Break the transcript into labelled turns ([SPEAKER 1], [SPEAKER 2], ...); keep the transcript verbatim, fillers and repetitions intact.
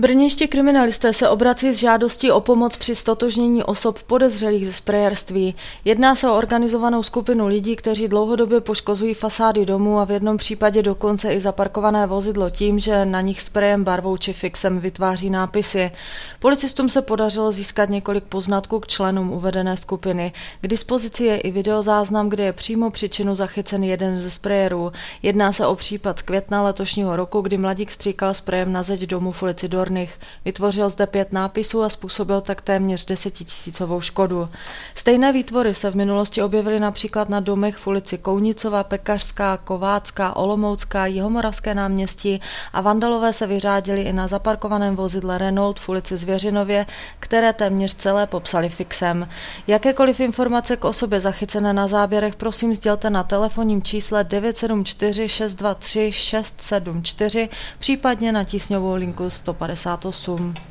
[SPEAKER 1] Brněnští kriminalisté se obrací s žádostí o pomoc při ztotožnění osob podezřelých ze sprayerství. Jedná se o organizovanou skupinu lidí, kteří dlouhodobě poškozují fasády domů a v jednom případě dokonce i zaparkované vozidlo tím, že na nich sprejem, barvou či fixem vytváří nápisy. Policistům se podařilo získat několik poznatků k členům uvedené skupiny. K dispozici je i videozáznam, kde je přímo při činu zachycen jeden ze sprayerů. Jedná se o případ z května letošního roku, kdy mladík stříkal sprejem na zeď domu v ulici Dorných. Vytvořil zde pět nápisů a způsobil tak téměř desetitisícovou škodu. Stejné výtvory se v minulosti objevily například na domech v ulici Kounicova, Pekařská, Kovácká, Olomoucká, Jihomoravské náměstí a vandalové se vyřádili i na zaparkovaném vozidle Renault v ulici Zvěřinově, které téměř celé popsali fixem. Jakékoliv informace k osobě zachycené na záběrech prosím sdělte na telefonním čísle devět sedm čtyři šest dva tři šest sedm čtyři, případně na tísňovou linku sto padesát osm.